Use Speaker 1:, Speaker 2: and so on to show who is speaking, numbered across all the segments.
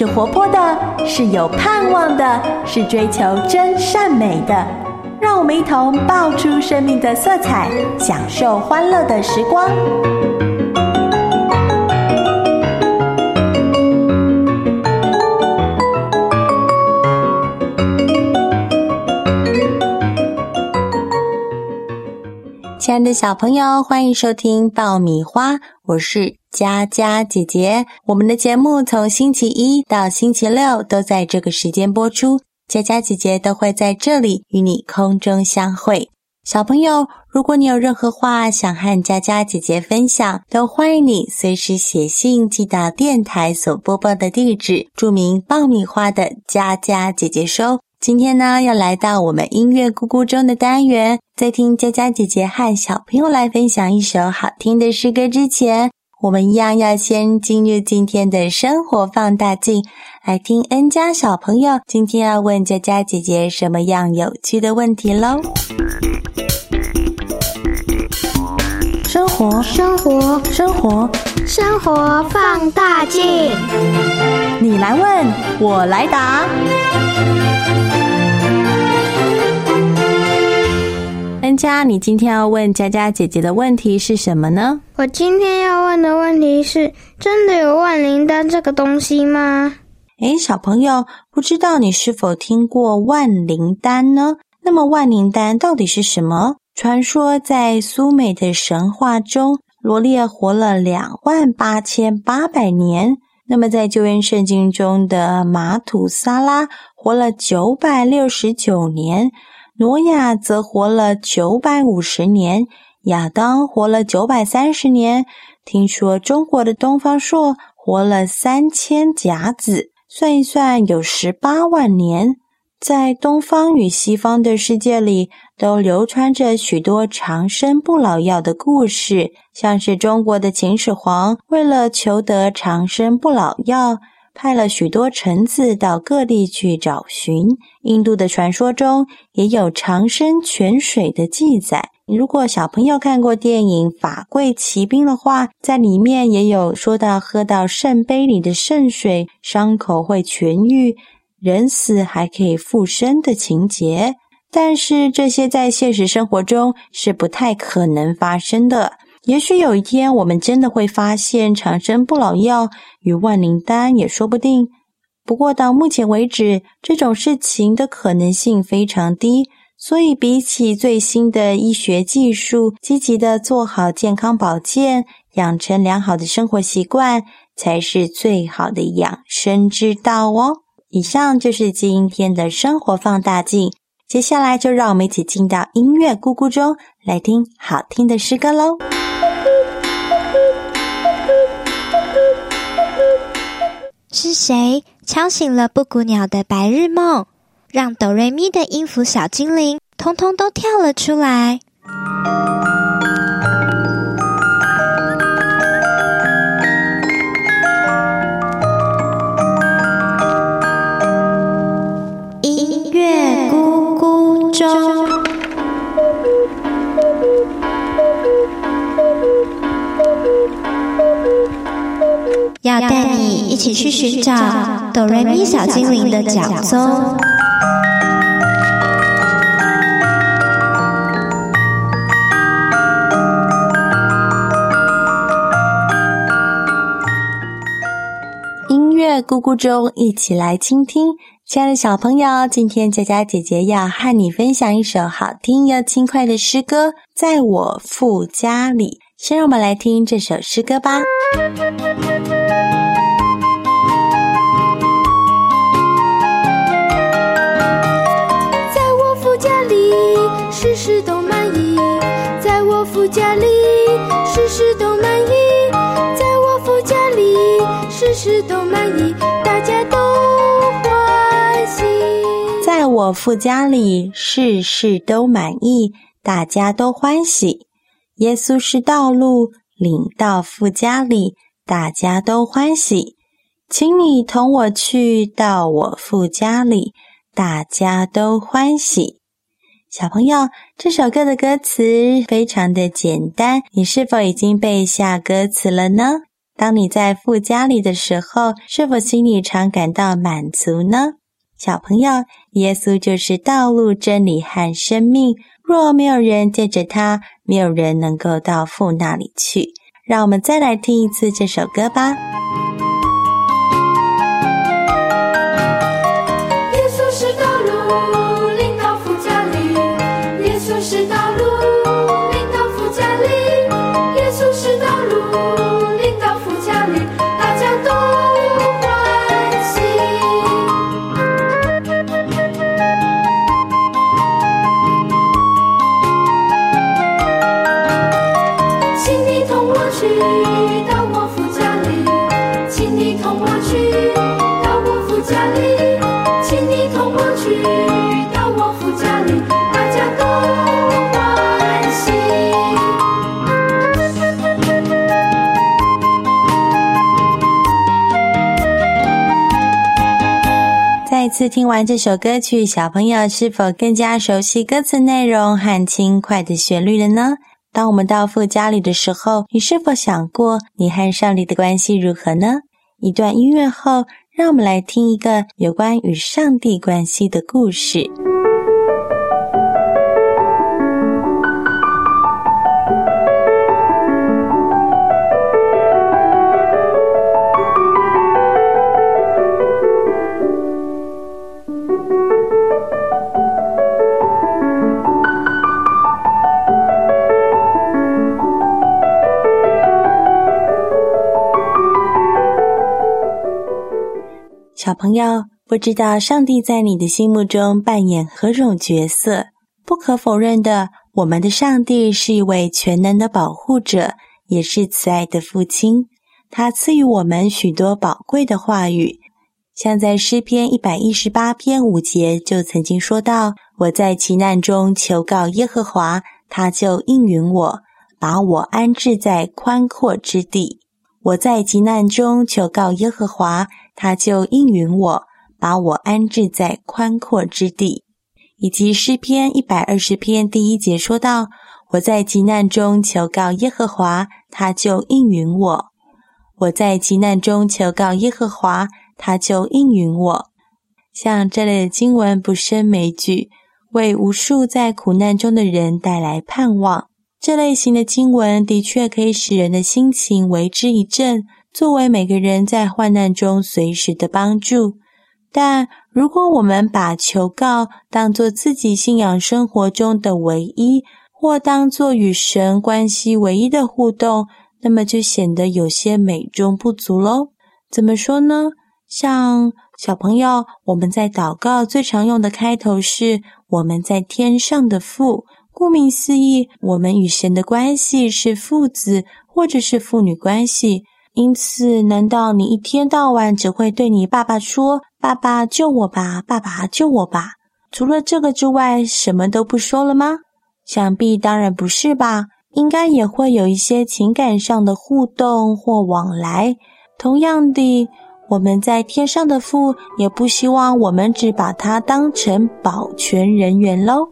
Speaker 1: 是活泼的，是有盼望的，是追求真善美的。让我们一同爆出生命的色彩，享受欢乐的时光。亲爱的小朋友，欢迎收听爆米花，我是佳佳姐姐。我们的节目从星期一到星期六都在这个时间播出，佳佳姐姐都会在这里与你空中相会。小朋友，如果你有任何话想和佳佳姐姐分享，都欢迎你随时写信寄到电台所播报的地址，注明爆米花的佳佳姐姐收。今天呢，要来到我们音乐咕咕钟的单元，在听佳佳姐姐和小朋友来分享一首好听的诗歌之前，我们一样要先进入今天的生活放大镜，来听恩佳小朋友今天要问佳佳姐姐什么样有趣的问题咯。生活
Speaker 2: 放大镜，
Speaker 1: 你来问，我来答。恩佳，你今天要问佳佳姐姐的问题是什么呢？
Speaker 2: 我今天要问的问题是，真的有万灵丹这个东西吗？
Speaker 1: 小朋友，不知道你是否听过万灵丹呢？那么万灵丹到底是什么？传说在苏美的神话中，罗列活了28800年。那么在旧约圣经中的马土撒拉活了969年，挪亚则活了950年，亚当活了930年。听说中国的东方朔活了3000甲子，算一算有18万年。在东方与西方的世界里，都流传着许多长生不老药的故事，像是中国的秦始皇为了求得长生不老药，派了许多臣子到各地去找寻。印度的传说中也有长生泉水的记载。如果小朋友看过电影《法柜奇兵》的话，在里面也有说到喝到圣杯里的圣水，伤口会痊愈，人死还可以复生的情节。但是这些在现实生活中是不太可能发生的。也许有一天我们真的会发现长生不老药与万灵丹也说不定。不过到目前为止，这种事情的可能性非常低，所以比起最新的医学技术，积极的做好健康保健，养成良好的生活习惯，才是最好的养生之道哦。以上就是今天的生活放大镜，接下来就让我们一起进到音乐咕咕钟，来听好听的诗歌咯。
Speaker 3: 是谁敲醒了布谷鸟的白日梦，让哆瑞咪的音符小精灵通通都跳了出来？音乐咕咕钟，要带你一起去寻找哆瑞咪小精灵的脚踪。
Speaker 1: 音乐咕咕钟，一起来倾听。亲爱的小朋友，今天佳佳姐姐要和你分享一首好听又轻快的诗歌，在我父家里。先让我们来听这首诗歌吧。
Speaker 4: 在我父家里，事事都满意，在我父家里，事事都满意，在我父家里，事事都满意，大家都欢喜。
Speaker 1: 在我父家里，事事都满意，大家都欢喜。耶稣是道路，领到父家里，大家都欢喜。请你同我去到我父家里，大家都欢喜。小朋友，这首歌的歌词非常的简单，你是否已经背下歌词了呢？ 当你在父家里的时候，是否心里常感到满足呢？小朋友，耶稣就是道路、真理和生命，若没有人借着他，没有人能够到父那里去。让我们再来听一次这首歌吧。
Speaker 4: 耶稣是道路，领到父家里。耶稣是道路，领到父家里。耶稣是道路，领到父家里，大家都欢喜。请你同我去到我父家里，请你同我去到我父家里，请你同我去到我父家里，大家都欢喜。
Speaker 1: 再次听完这首歌曲，小朋友是否更加熟悉歌词内容和轻快的旋律了呢？当我们到父家里的时候，你是否想过你和上帝的关系如何呢？一段音乐后，让我们来听一个有关与上帝关系的故事。小朋友，不知道上帝在你的心目中扮演何种角色？不可否认的，我们的上帝是一位全能的保护者，也是慈爱的父亲。他赐予我们许多宝贵的话语，像在诗篇118篇5节就曾经说到：我在急难中求告耶和华，他就应允我，把我安置在宽阔之地。我在急难中求告耶和华，他就应允我，把我安置在宽阔之地。以及诗篇120篇第1节说到：我在急难中求告耶和华，他就应允我。我在急难中求告耶和华，他就应允我。像这类的经文不胜枚举，为无数在苦难中的人带来盼望。这类型的经文的确可以使人的心情为之一振，作为每个人在患难中随时的帮助。但如果我们把求告当作自己信仰生活中的唯一，或当作与神关系唯一的互动，那么就显得有些美中不足咯。怎么说呢？像小朋友，我们在祷告最常用的开头是我们在天上的父。顾名思义，我们与神的关系是父子或者是父女关系。因此，难道你一天到晚只会对你爸爸说：爸爸救我吧，爸爸救我吧？除了这个之外，什么都不说了吗？想必当然不是吧，应该也会有一些情感上的互动或往来。同样的，我们在天上的父也不希望我们只把他当成保全人员咯。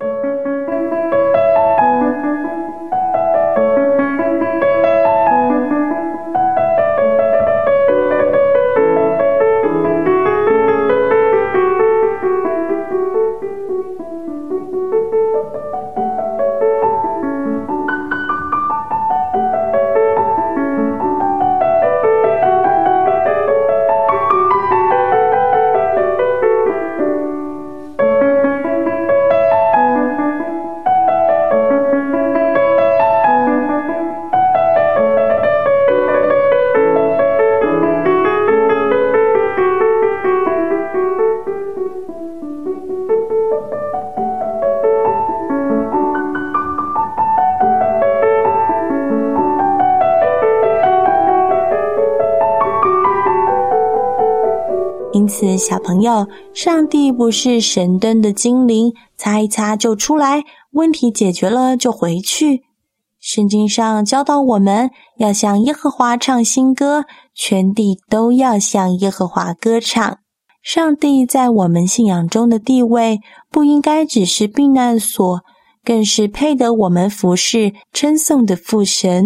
Speaker 1: 因此，小朋友，上帝不是神灯的精灵，擦一擦就出来，问题解决了就回去。圣经上教导我们要向耶和华唱新歌，全地都要向耶和华歌唱。上帝在我们信仰中的地位，不应该只是避难所，更是配得我们服侍称颂的父神。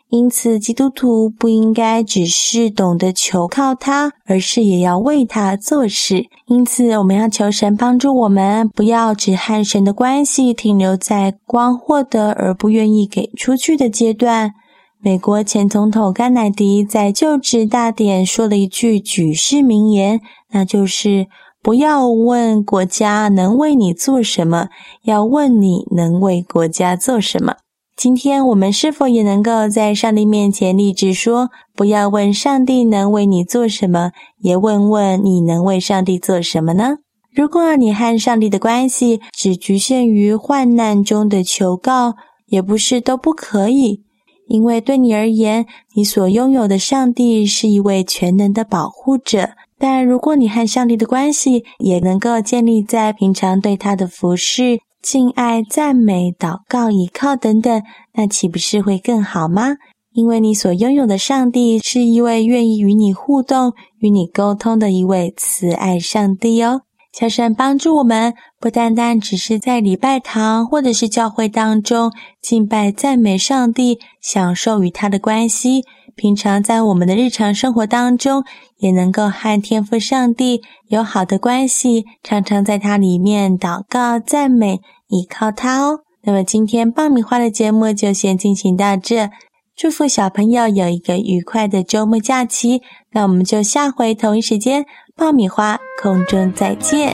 Speaker 1: 因此基督徒不应该只是懂得求靠他，而是也要为他做事。因此我们要求神帮助我们，不要只和神的关系停留在光获得而不愿意给出去的阶段。美国前总统甘乃迪在就职大典说了一句举世名言，那就是不要问国家能为你做什么，要问你能为国家做什么。今天我们是否也能够在上帝面前立志说，不要问上帝能为你做什么，也问问你能为上帝做什么呢？如果你和上帝的关系只局限于患难中的求告，也不是都不可以，因为对你而言，你所拥有的上帝是一位全能的保护者。但如果你和上帝的关系也能够建立在平常对他的服侍、敬爱、赞美、祷告、依靠等等，那岂不是会更好吗？因为你所拥有的上帝是一位愿意与你互动、与你沟通的一位慈爱上帝哦。求神帮助我们，不单单只是在礼拜堂或者是教会当中敬拜赞美上帝，享受与他的关系，平常在我们的日常生活当中也能够和天父上帝有好的关系，常常在他里面祷告赞美依靠他哦。那么今天爆米花的节目就先进行到这，祝福小朋友有一个愉快的周末假期，那我们就下回同一时间爆米花空中再见。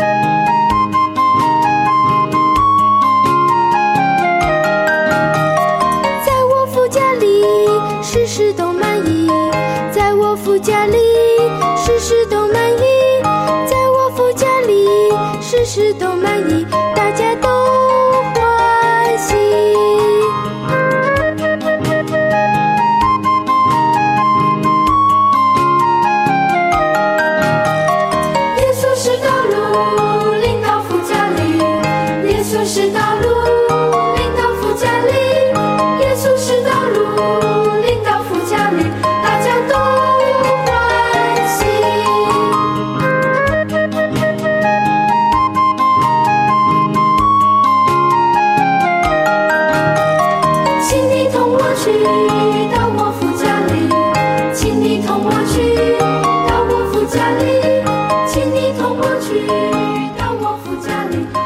Speaker 4: 在我父家里事事都满意，在我父家里事事都满意，在我父家里事事都满意，大家都欢喜。耶稣是道路，领到父家里，耶稣是道路，领到父家里，耶稣是道路，领到父家里，大家都欢喜。请你同我去到我父家里，请你同我去到我父家里，请你同我去到我父家里。